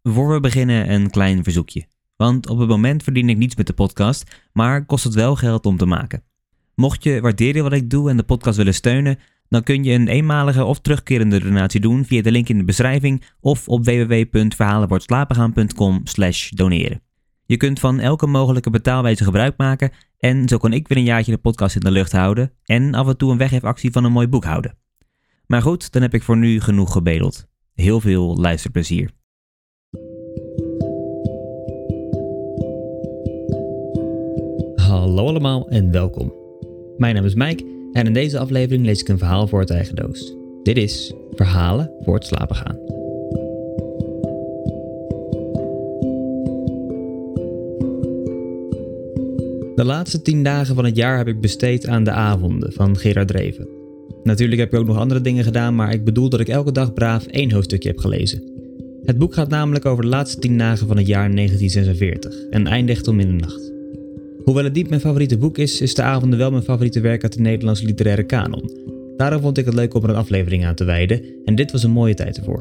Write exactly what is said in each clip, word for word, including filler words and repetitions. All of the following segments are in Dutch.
Voor we beginnen een klein verzoekje. Want op het moment verdien ik niets met de podcast, maar kost het wel geld om te maken. Mocht je waarderen wat ik doe en de podcast willen steunen, dan kun je een eenmalige of terugkerende donatie doen via de link in de beschrijving of op w w w punt verhalenvoortslapengaan punt com slash doneren. Je kunt van elke mogelijke betaalwijze gebruik maken en zo kan ik weer een jaartje de podcast in de lucht houden en af en toe een weggeefactie van een mooi boek houden. Maar goed, dan heb ik voor nu genoeg gebedeld. Heel veel luisterplezier. Hallo allemaal en welkom. Mijn naam is Mike en in deze aflevering lees ik een verhaal voor het eigen doos. Dit is Verhalen voor het slapen gaan. De laatste tien dagen van het jaar heb ik besteed aan De Avonden van Gerard Reven. Natuurlijk heb ik ook nog andere dingen gedaan, maar ik bedoel dat ik elke dag braaf één hoofdstukje heb gelezen. Het boek gaat namelijk over de laatste tien dagen van het jaar negentien zesenveertig en eindigt om middernacht. Hoewel het niet mijn favoriete boek is, is De Avonden wel mijn favoriete werk uit de Nederlandse literaire kanon. Daarom vond ik het leuk om er een aflevering aan te wijden en dit was een mooie tijd ervoor.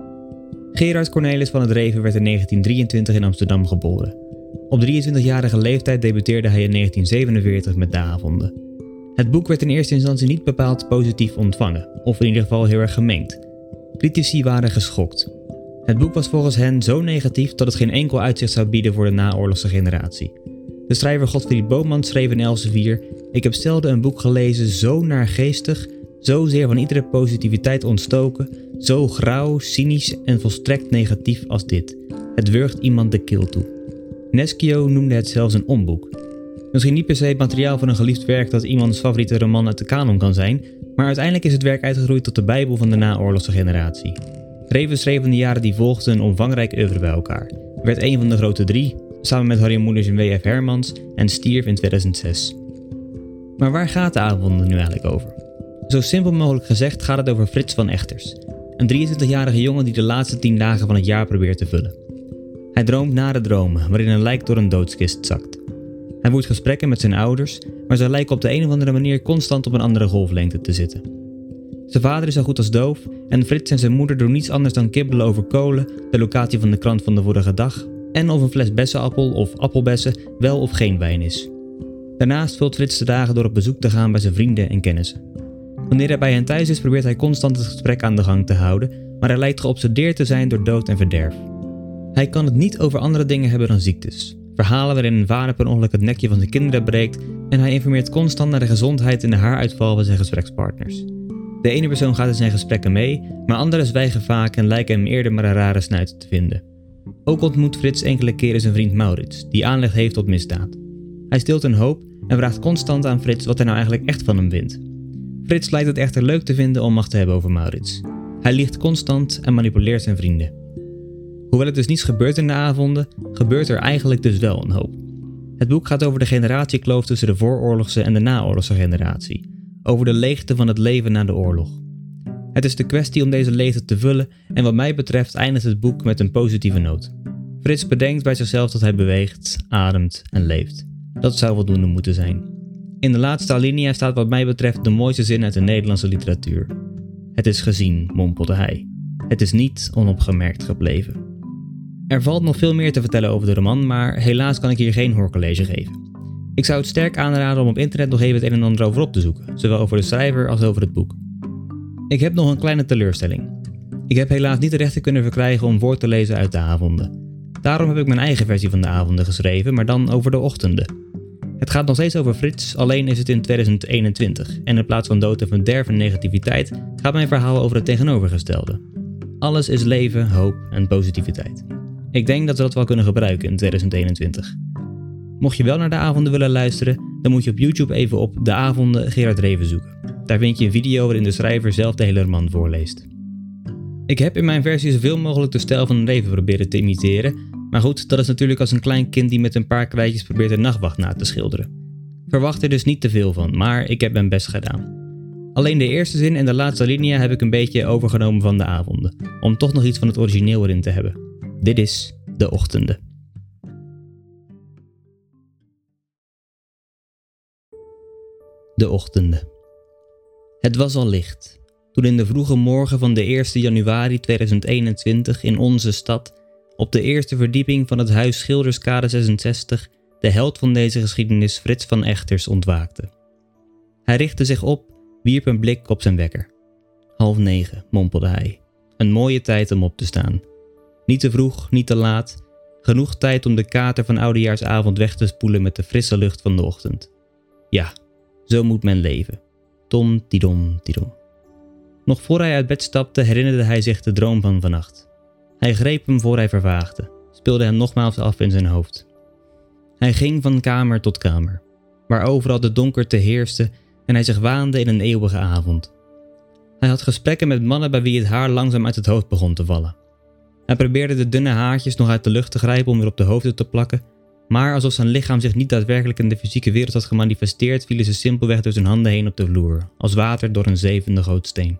Gerard Cornelis van het Reven werd in negentien drieëntwintig in Amsterdam geboren. Op drieëntwintigjarige leeftijd debuteerde hij in negentien zevenenveertig met De Avonden. Het boek werd in eerste instantie niet bepaald positief ontvangen, of in ieder geval heel erg gemengd. Critici waren geschokt. Het boek was volgens hen zo negatief dat het geen enkel uitzicht zou bieden voor de naoorlogse generatie. De schrijver Godfried Bomans schreef in Elsevier: ik heb zelden een boek gelezen zo naargeestig, zozeer van iedere positiviteit ontstoken, zo grauw, cynisch en volstrekt negatief als dit. Het wurgt iemand de keel toe. Neschio noemde het zelfs een onboek. Misschien niet per se materiaal voor een geliefd werk dat iemands favoriete roman uit de kanon kan zijn, maar uiteindelijk is het werk uitgegroeid tot de bijbel van de naoorlogse generatie. Reven schreef in de jaren die volgden een omvangrijk oeuvre bij elkaar, werd een van de grote drie, samen met Harry Moelis en W F Hermans, en stierf in tweeduizend zes. Maar waar gaat De Avonden nu eigenlijk over? Zo simpel mogelijk gezegd gaat het over Frits van Echters, een drieëntwintigjarige jongen die de laatste tien dagen van het jaar probeert te vullen. Hij droomt nare dromen, waarin een lijk door een doodskist zakt. Hij voert gesprekken met zijn ouders, maar zij lijken op de een of andere manier constant op een andere golflengte te zitten. Zijn vader is zo goed als doof en Frits en zijn moeder doen niets anders dan kibbelen over kolen, de locatie van de krant van de vorige dag en of een fles bessenappel of appelbessen wel of geen wijn is. Daarnaast vult Frits de dagen door op bezoek te gaan bij zijn vrienden en kennissen. Wanneer hij bij hen thuis is, probeert hij constant het gesprek aan de gang te houden, maar hij lijkt geobsedeerd te zijn door dood en verderf. Hij kan het niet over andere dingen hebben dan ziektes. Verhalen waarin een vader per ongeluk het nekje van zijn kinderen breekt en hij informeert constant naar de gezondheid en de haaruitval van zijn gesprekspartners. De ene persoon gaat in zijn gesprekken mee, maar anderen zwijgen vaak en lijken hem eerder maar een rare snuit te vinden. Ook ontmoet Frits enkele keren zijn vriend Maurits, die aanleg heeft tot misdaad. Hij stilt een hoop en vraagt constant aan Frits wat hij nou eigenlijk echt van hem vindt. Frits lijkt het echter leuk te vinden om macht te hebben over Maurits. Hij liegt constant en manipuleert zijn vrienden. Hoewel er dus niets gebeurt in De Avonden, gebeurt er eigenlijk dus wel een hoop. Het boek gaat over de generatiekloof tussen de vooroorlogse en de naoorlogse generatie. Over de leegte van het leven na de oorlog. Het is de kwestie om deze leegte te vullen en wat mij betreft eindigt het boek met een positieve noot. Frits bedenkt bij zichzelf dat hij beweegt, ademt en leeft. Dat zou voldoende moeten zijn. In de laatste alinea staat wat mij betreft de mooiste zin uit de Nederlandse literatuur. Het is gezien, mompelde hij. Het is niet onopgemerkt gebleven. Er valt nog veel meer te vertellen over de roman, maar helaas kan ik hier geen hoorcollege geven. Ik zou het sterk aanraden om op internet nog even het een en ander over op te zoeken, zowel over de schrijver als over het boek. Ik heb nog een kleine teleurstelling. Ik heb helaas niet de rechten kunnen verkrijgen om voor te lezen uit De Avonden. Daarom heb ik mijn eigen versie van De Avonden geschreven, maar dan over de ochtenden. Het gaat nog steeds over Frits, alleen is het in tweeduizend eenentwintig en in plaats van dood en verderf en negativiteit gaat mijn verhaal over het tegenovergestelde. Alles is leven, hoop en positiviteit. Ik denk dat we dat wel kunnen gebruiken in tweeduizend eenentwintig. Mocht je wel naar De Avonden willen luisteren, dan moet je op YouTube even op De Avonden Gerard Reven zoeken. Daar vind je een video waarin de schrijver zelf de hele roman voorleest. Ik heb in mijn versie zoveel mogelijk de stijl van Reven proberen te imiteren, maar goed, dat is natuurlijk als een klein kind die met een paar krijtjes probeert de nachtwacht na te schilderen. Verwacht er dus niet te veel van, maar ik heb mijn best gedaan. Alleen de eerste zin en de laatste linia heb ik een beetje overgenomen van De Avonden, om toch nog iets van het origineel erin te hebben. Dit is De Ochtenden. De Ochtenden. Het was al licht, toen in de vroege morgen van de eerste januari tweeduizend eenentwintig in onze stad Op de eerste verdieping van het huis Schilderskade zesenzestig de held van deze geschiedenis Frits van Echters ontwaakte. Hij richtte zich op, wierp een blik op zijn wekker. Half negen, mompelde hij. Een mooie tijd om op te staan. Niet te vroeg, niet te laat. Genoeg tijd om de kater van oudejaarsavond weg te spoelen met de frisse lucht van de ochtend. Ja, zo moet men leven. Tom, tidom, tidom. Nog voor hij uit bed stapte herinnerde hij zich de droom van vannacht. Hij greep hem voor hij vervaagde, speelde hem nogmaals af in zijn hoofd. Hij ging van kamer tot kamer, waar overal de donkerte heerste en hij zich waande in een eeuwige avond. Hij had gesprekken met mannen bij wie het haar langzaam uit het hoofd begon te vallen. Hij probeerde de dunne haartjes nog uit de lucht te grijpen om weer op de hoofden te plakken, maar alsof zijn lichaam zich niet daadwerkelijk in de fysieke wereld had gemanifesteerd, vielen ze simpelweg door zijn handen heen op de vloer, als water door een zevende gootsteen.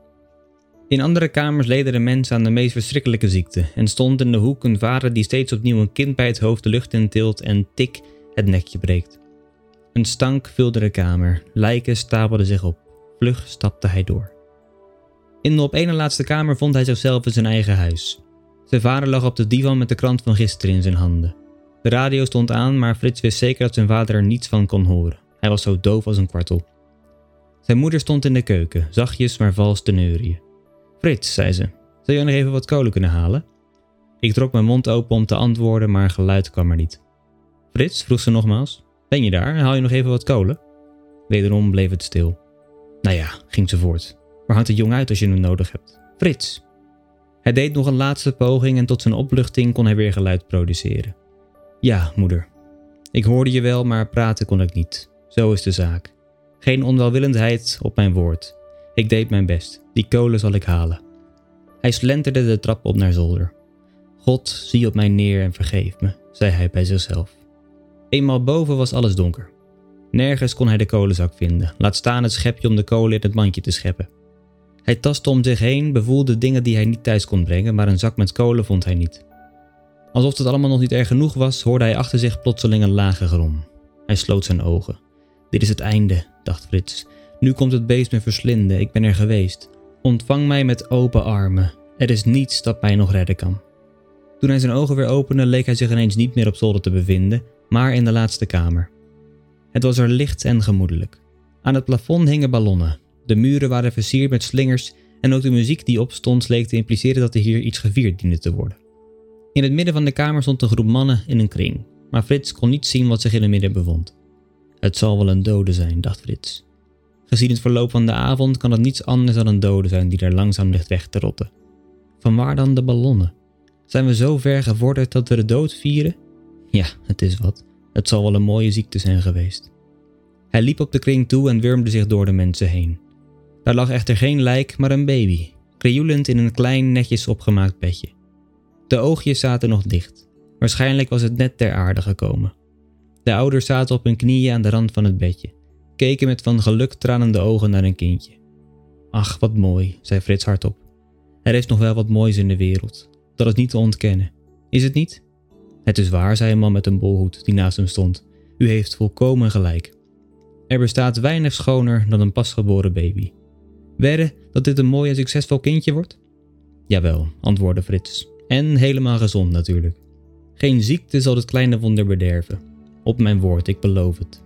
In andere kamers leden de mensen aan de meest verschrikkelijke ziekte en stond in de hoek een vader die steeds opnieuw een kind bij het hoofd de lucht intilt en tik het nekje breekt. Een stank vulde de kamer, lijken stapelden zich op, vlug stapte hij door. In de op één na laatste kamer vond hij zichzelf in zijn eigen huis. Zijn vader lag op de divan met de krant van gisteren in zijn handen. De radio stond aan, maar Frits wist zeker dat zijn vader er niets van kon horen. Hij was zo doof als een kwartel. Zijn moeder stond in de keuken, zachtjes maar vals te neurieën. Frits, zei ze, zou jij nog even wat kolen kunnen halen? Ik trok mijn mond open om te antwoorden, maar geluid kwam er niet. Frits, vroeg ze nogmaals, ben je daar? Haal je nog even wat kolen? Wederom bleef het stil. Nou ja, ging ze voort. Maar houd het jong uit als je hem nodig hebt. Frits! Hij deed nog een laatste poging en tot zijn opluchting kon hij weer geluid produceren. Ja, moeder. Ik hoorde je wel, maar praten kon ik niet. Zo is de zaak. Geen onwelwillendheid op mijn woord. Ik deed mijn best. Die kolen zal ik halen. Hij slenterde de trap op naar zolder. God, zie op mij neer en vergeef me, zei hij bij zichzelf. Eenmaal boven was alles donker. Nergens kon hij de kolenzak vinden, laat staan het schepje om de kolen in het mandje te scheppen. Hij tastte om zich heen, bevoelde dingen die hij niet thuis kon brengen, maar een zak met kolen vond hij niet. Alsof het allemaal nog niet erg genoeg was, hoorde hij achter zich plotseling een lage grom. Hij sloot zijn ogen. Dit is het einde, dacht Frits. Nu komt het beest me verslinden, ik ben er geweest. Ontvang mij met open armen. Er is niets dat mij nog redden kan. Toen hij zijn ogen weer opende, leek hij zich ineens niet meer op zolder te bevinden, maar in de laatste kamer. Het was er licht en gemoedelijk. Aan het plafond hingen ballonnen. De muren waren versierd met slingers en ook de muziek die opstond leek te impliceren dat er hier iets gevierd diende te worden. In het midden van de kamer stond een groep mannen in een kring, maar Frits kon niet zien wat zich in het midden bevond. Het zal wel een dode zijn, dacht Frits. Gezien het verloop van de avond kan het niets anders dan een dode zijn die daar langzaam ligt weg te rotten. Vanwaar dan de ballonnen? Zijn we zo ver gevorderd dat we de dood vieren? Ja, het is wat. Het zal wel een mooie ziekte zijn geweest. Hij liep op de kring toe en wurmde zich door de mensen heen. Daar lag echter geen lijk, maar een baby, krioelend in een klein, netjes opgemaakt bedje. De oogjes zaten nog dicht. Waarschijnlijk was het net ter aarde gekomen. De ouders zaten op hun knieën aan de rand van het bedje, keken met van geluk tranende ogen naar een kindje. Ach, wat mooi, zei Frits hardop. Er is nog wel wat moois in de wereld. Dat is niet te ontkennen. Is het niet? Het is waar, zei een man met een bolhoed die naast hem stond. U heeft volkomen gelijk. Er bestaat weinig schoner dan een pasgeboren baby. Wedden dat dit een mooi en succesvol kindje wordt? Jawel, antwoordde Frits. En helemaal gezond natuurlijk. Geen ziekte zal het kleine wonder bederven. Op mijn woord, ik beloof het.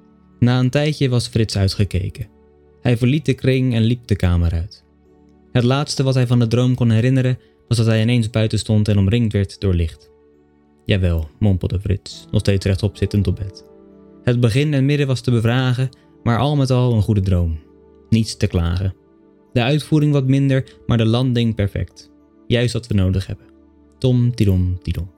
Na een tijdje was Frits uitgekeken. Hij verliet de kring en liep de kamer uit. Het laatste wat hij van de droom kon herinneren was dat hij ineens buiten stond en omringd werd door licht. Jawel, mompelde Frits, nog steeds rechtop zittend op bed. Het begin en midden was te bevragen, maar al met al een goede droom. Niets te klagen. De uitvoering wat minder, maar de landing perfect. Juist wat we nodig hebben. Tom, tidom, tidom.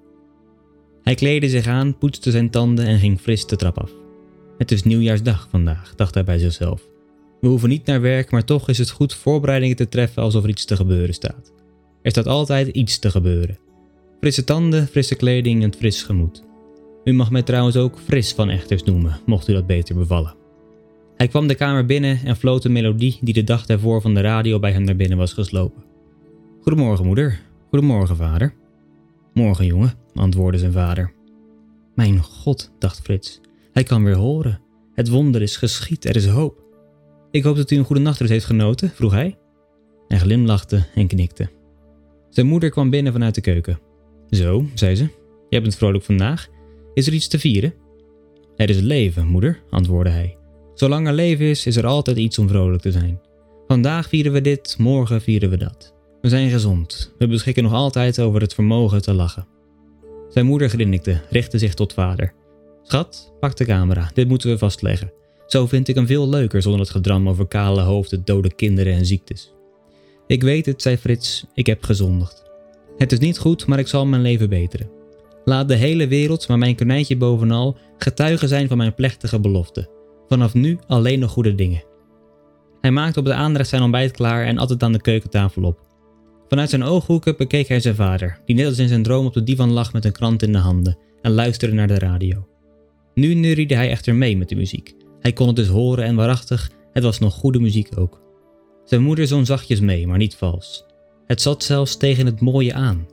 Hij kleedde zich aan, poetste zijn tanden en ging fris de trap af. Het is nieuwjaarsdag vandaag, dacht hij bij zichzelf. We hoeven niet naar werk, maar toch is het goed voorbereidingen te treffen alsof er iets te gebeuren staat. Er staat altijd iets te gebeuren. Frisse tanden, frisse kleding en fris gemoed. U mag mij trouwens ook Fris van Echters noemen, mocht u dat beter bevallen. Hij kwam de kamer binnen en floot een melodie die de dag daarvoor van de radio bij hem naar binnen was geslopen. Goedemorgen moeder, goedemorgen vader. Morgen jongen, antwoordde zijn vader. Mijn God, dacht Frits, hij kan weer horen. Het wonder is geschied, er is hoop. Ik hoop dat u een goede nachtrust heeft genoten, vroeg hij. Hij glimlachte en knikte. Zijn moeder kwam binnen vanuit de keuken. Zo, zei ze. Jij bent vrolijk vandaag. Is er iets te vieren? Het is het leven, moeder, antwoordde hij. Zolang er leven is, is er altijd iets om vrolijk te zijn. Vandaag vieren we dit, morgen vieren we dat. We zijn gezond. We beschikken nog altijd over het vermogen te lachen. Zijn moeder grinnikte, richtte zich tot vader. Schat, pak de camera. Dit moeten we vastleggen. Zo vind ik hem veel leuker zonder het gedram over kale hoofden, dode kinderen en ziektes. Ik weet het, zei Frits. Ik heb gezondigd. Het is niet goed, maar ik zal mijn leven beteren. Laat de hele wereld, maar mijn konijntje bovenal, getuige zijn van mijn plechtige belofte. Vanaf nu alleen nog goede dingen. Hij maakte op de aanrecht zijn ontbijt klaar en at het aan de keukentafel op. Vanuit zijn ooghoeken bekeek hij zijn vader, die net als in zijn droom op de divan lag met een krant in de handen en luisterde naar de radio. Nu neuriede hij echter mee met de muziek. Hij kon het dus horen en waarachtig, het was nog goede muziek ook. Zijn moeder zong zachtjes mee, maar niet vals. Het zat zelfs tegen het mooie aan.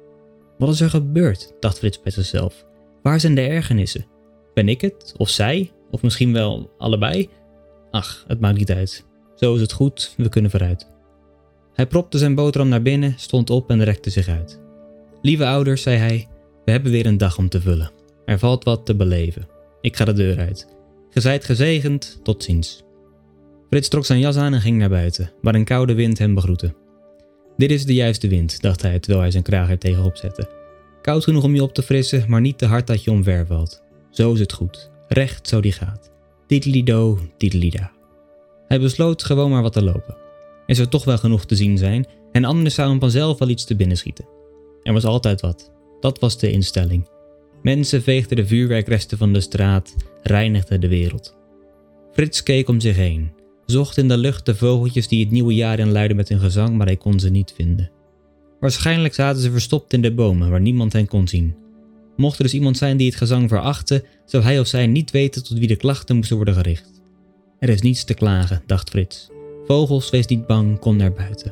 Wat is er gebeurd, dacht Frits bij zichzelf. Waar zijn de ergernissen? Ben ik het? Of zij? Of misschien wel allebei? Ach, het maakt niet uit. Zo is het goed, we kunnen vooruit. Hij propte zijn boterham naar binnen, stond op en rekte zich uit. Lieve ouders, zei hij, we hebben weer een dag om te vullen. Er valt wat te beleven. Ik ga de deur uit. Ge zijt gezegend, tot ziens. Frits trok zijn jas aan en ging naar buiten, waar een koude wind hem begroette. Dit is de juiste wind, dacht hij terwijl hij zijn kraag er tegenop zette. Koud genoeg om je op te frissen, maar niet te hard dat je omver valt. Zo is het goed. Recht zo die gaat. Tidelido, tidelida. Hij besloot gewoon maar wat te lopen. Er zou toch wel genoeg te zien zijn en anders zou hem vanzelf wel iets te binnen schieten. Er was altijd wat. Dat was de instelling. Mensen veegden de vuurwerkresten van de straat, reinigden de wereld. Frits keek om zich heen, zocht in de lucht de vogeltjes die het nieuwe jaar inluidden met hun gezang, maar hij kon ze niet vinden. Waarschijnlijk zaten ze verstopt in de bomen waar niemand hen kon zien. Mocht er dus iemand zijn die het gezang verachtte, zou hij of zij niet weten tot wie de klachten moesten worden gericht. Er is niets te klagen, dacht Frits. Vogels, wees niet bang, kom naar buiten.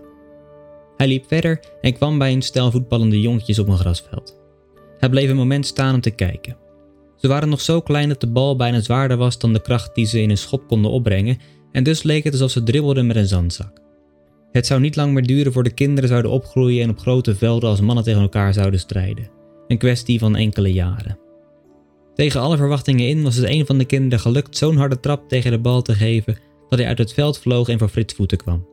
Hij liep verder en kwam bij een stel voetballende jongetjes op een grasveld. Hij bleef een moment staan om te kijken. Ze waren nog zo klein dat de bal bijna zwaarder was dan de kracht die ze in een schop konden opbrengen en dus leek het alsof ze dribbelden met een zandzak. Het zou niet lang meer duren voor de kinderen zouden opgroeien en op grote velden als mannen tegen elkaar zouden strijden. Een kwestie van enkele jaren. Tegen alle verwachtingen in was het een van de kinderen gelukt zo'n harde trap tegen de bal te geven dat hij uit het veld vloog en voor Frits' voeten kwam.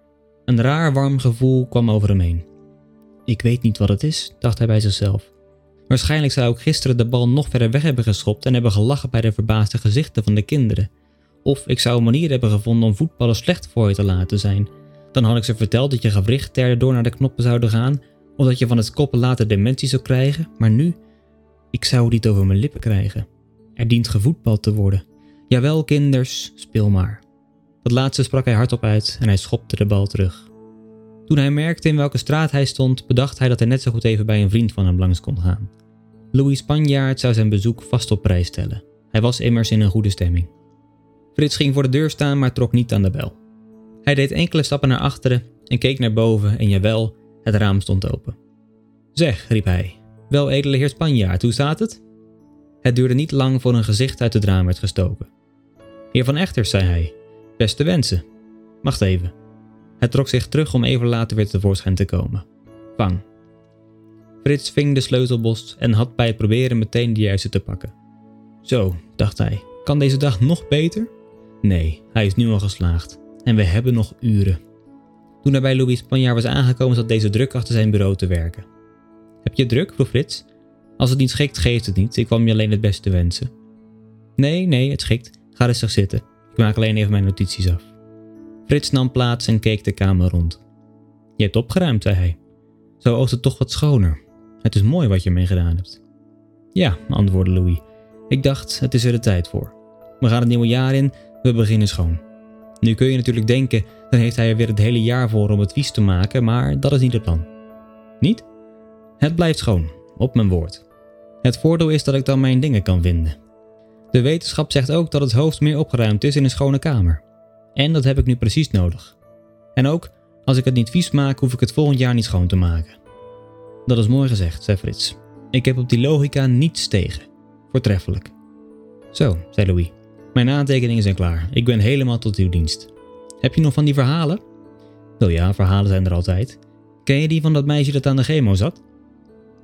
Een raar warm gevoel kwam over hem heen. Ik weet niet wat het is, dacht hij bij zichzelf. Waarschijnlijk zou ik gisteren de bal nog verder weg hebben geschopt en hebben gelachen bij de verbaasde gezichten van de kinderen. Of ik zou een manier hebben gevonden om voetballen slecht voor je te laten zijn. Dan had ik ze verteld dat je gewrichten erdoor naar de knoppen zouden gaan, of dat je van het koppen later dementie zou krijgen, maar nu, ik zou het niet over mijn lippen krijgen. Er dient gevoetbald te worden. Jawel, kinders, speel maar. Dat laatste sprak hij hardop uit en hij schopte de bal terug. Toen hij merkte in welke straat hij stond, bedacht hij dat hij net zo goed even bij een vriend van hem langs kon gaan. Louis Spanjaard zou zijn bezoek vast op prijs stellen. Hij was immers in een goede stemming. Frits ging voor de deur staan, maar trok niet aan de bel. Hij deed enkele stappen naar achteren en keek naar boven en jawel, het raam stond open. Zeg, riep hij, wel edele heer Spanjaard, hoe staat het? Het duurde niet lang voor een gezicht uit het raam werd gestoken. Heer van Echters, zei hij, beste wensen. Wacht even. Hij trok zich terug om even later weer tevoorschijn te komen. Vang. Frits ving de sleutelbos en had bij het proberen meteen de juiste te pakken. Zo, dacht hij, kan deze dag nog beter? Nee, hij is nu al geslaagd. En we hebben nog uren. Toen hij bij Louis Spanjaard was aangekomen, zat deze druk achter zijn bureau te werken. Heb je het druk? Vroeg Frits. Als het niet schikt, geeft het niet. Ik kwam je alleen het beste wensen. Nee, nee, het schikt. Ga rustig zitten. Ik maak alleen even mijn notities af. Frits nam plaats en keek de kamer rond. Je hebt opgeruimd, zei hij. Zo oogt het toch wat schoner. Het is mooi wat je ermee gedaan hebt. Ja, antwoordde Louis. Ik dacht, het is er de tijd voor. We gaan het nieuwe jaar in, we beginnen schoon. Nu kun je natuurlijk denken, dan heeft hij er weer het hele jaar voor om het vies te maken, maar dat is niet het plan. Niet? Het blijft schoon, op mijn woord. Het voordeel is dat ik dan mijn dingen kan vinden. De wetenschap zegt ook dat het hoofd meer opgeruimd is in een schone kamer. En dat heb ik nu precies nodig. En ook, als ik het niet vies maak, hoef ik het volgend jaar niet schoon te maken. Dat is mooi gezegd, zei Frits. Ik heb op die logica niets tegen. Voortreffelijk. Zo, zei Louis. Mijn aantekeningen zijn klaar. Ik ben helemaal tot uw dienst. Heb je nog van die verhalen? Wel ja, verhalen zijn er altijd. Ken je die van dat meisje dat aan de chemo zat?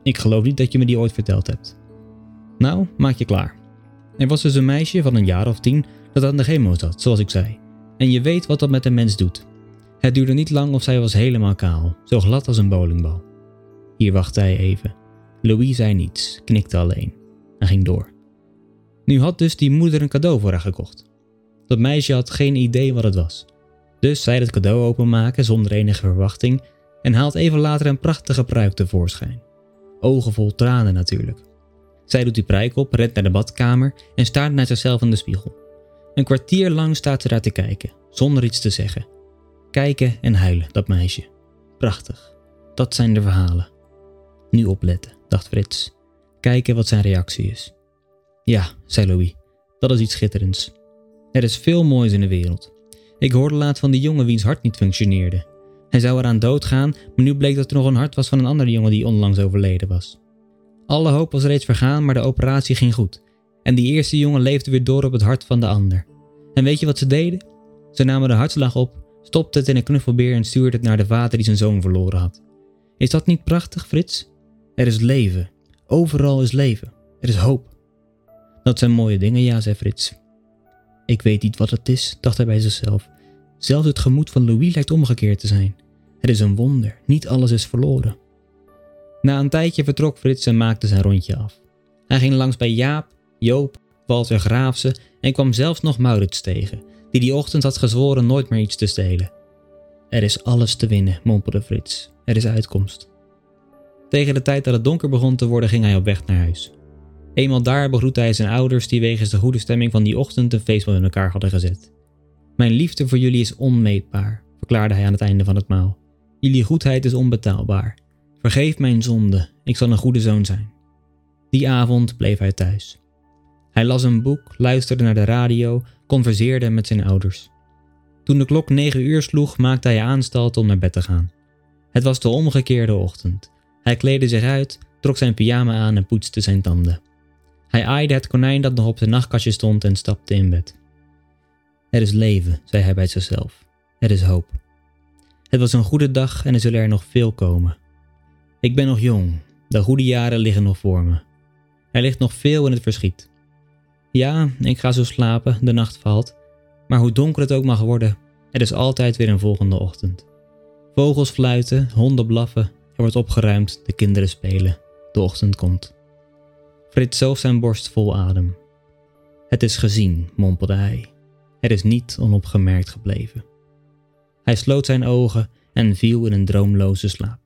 Ik geloof niet dat je me die ooit verteld hebt. Nou, maak je klaar. Er was dus een meisje van een jaar of tien dat aan de chemo zat, zoals ik zei. En je weet wat dat met een mens doet. Het duurde niet lang of zij was helemaal kaal, zo glad als een bowlingbal. Hier wachtte hij even. Louis zei niets, knikte alleen en ging door. Nu had dus die moeder een cadeau voor haar gekocht. Dat meisje had geen idee wat het was. Dus zij het cadeau openmaken zonder enige verwachting en haalt even later een prachtige pruik tevoorschijn. Ogen vol tranen natuurlijk. Zij doet die pruik op, rent naar de badkamer en staart naar zichzelf in de spiegel. Een kwartier lang staat ze daar te kijken, zonder iets te zeggen. Kijken en huilen, dat meisje. Prachtig. Dat zijn de verhalen. Nu opletten, dacht Frits. Kijken wat zijn reactie is. Ja, zei Louis, dat is iets schitterends. Er is veel moois in de wereld. Ik hoorde laatst van die jongen wiens hart niet functioneerde. Hij zou eraan doodgaan, maar nu bleek dat er nog een hart was van een andere jongen die onlangs overleden was. Alle hoop was reeds vergaan, maar de operatie ging goed. En die eerste jongen leefde weer door op het hart van de ander. En weet je wat ze deden? Ze namen de hartslag op, stopten het in een knuffelbeer en stuurden het naar de vader die zijn zoon verloren had. Is dat niet prachtig, Frits? Er is leven. Overal is leven. Er is hoop. Dat zijn mooie dingen, ja, zei Frits. Ik weet niet wat het is, dacht hij bij zichzelf. Zelfs het gemoed van Louis lijkt omgekeerd te zijn. Het is een wonder, niet alles is verloren. Na een tijdje vertrok Frits en maakte zijn rondje af. Hij ging langs bij Jaap, Joop, Walter Graafse en kwam zelfs nog Maurits tegen, die die ochtend had gezworen nooit meer iets te stelen. Er is alles te winnen, mompelde Frits. Er is uitkomst. Tegen de tijd dat het donker begon te worden ging hij op weg naar huis. Eenmaal daar begroette hij zijn ouders die wegens de goede stemming van die ochtend een feest met elkaar hadden gezet. Mijn liefde voor jullie is onmeetbaar, verklaarde hij aan het einde van het maal. Jullie goedheid is onbetaalbaar. Vergeef mijn zonde, ik zal een goede zoon zijn. Die avond bleef hij thuis. Hij las een boek, luisterde naar de radio, converseerde met zijn ouders. Toen de klok negen uur sloeg, maakte hij aanstalten om naar bed te gaan. Het was de omgekeerde ochtend. Hij kleedde zich uit, trok zijn pyjama aan en poetste zijn tanden. Hij aaide het konijn dat nog op zijn nachtkastje stond en stapte in bed. Er is leven, zei hij bij zichzelf. Er is hoop. Het was een goede dag en er zullen er nog veel komen. Ik ben nog jong, de goede jaren liggen nog voor me. Er ligt nog veel in het verschiet. Ja, ik ga zo slapen, de nacht valt, maar hoe donker het ook mag worden, er is altijd weer een volgende ochtend. Vogels fluiten, honden blaffen, er wordt opgeruimd, de kinderen spelen, de ochtend komt. Frits zoog zijn borst vol adem. Het is gezien, mompelde hij. Het is niet onopgemerkt gebleven. Hij sloot zijn ogen en viel in een droomloze slaap.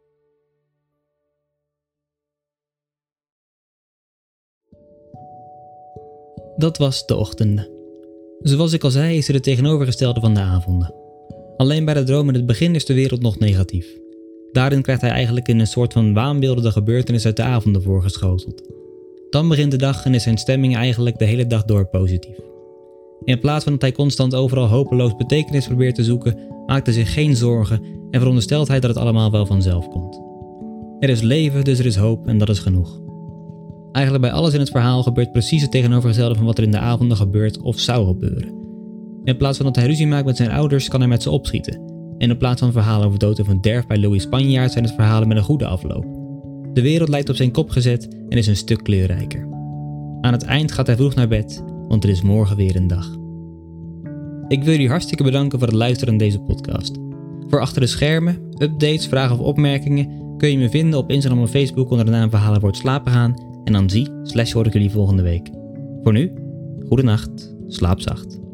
Dat was de ochtenden. Zoals ik al zei, is het het tegenovergestelde van de avonden. Alleen bij de droom in het begin is de wereld nog negatief. Daarin krijgt hij eigenlijk in een soort van waanbeelden de gebeurtenis uit de avonden voorgeschoteld. Dan begint de dag en is zijn stemming eigenlijk de hele dag door positief. In plaats van dat hij constant overal hopeloos betekenis probeert te zoeken, maakt hij zich geen zorgen en veronderstelt hij dat het allemaal wel vanzelf komt. Er is leven, dus er is hoop en dat is genoeg. Eigenlijk bij alles in het verhaal gebeurt precies het tegenovergestelde van wat er in de avonden gebeurt of zou gebeuren. In plaats van dat hij ruzie maakt met zijn ouders, kan hij met ze opschieten. En in plaats van verhalen over dood of verderf bij Louis Spanjaard zijn het verhalen met een goede afloop. De wereld lijkt op zijn kop gezet en is een stuk kleurrijker. Aan het eind gaat hij vroeg naar bed, want er is morgen weer een dag. Ik wil jullie hartstikke bedanken voor het luisteren naar deze podcast. Voor achter de schermen, updates, vragen of opmerkingen kun je me vinden op Instagram of Facebook onder de naam Verhalen voor het slapen gaan. En dan zie slash hoor ik jullie volgende week. Voor nu, goedenacht, slaap zacht.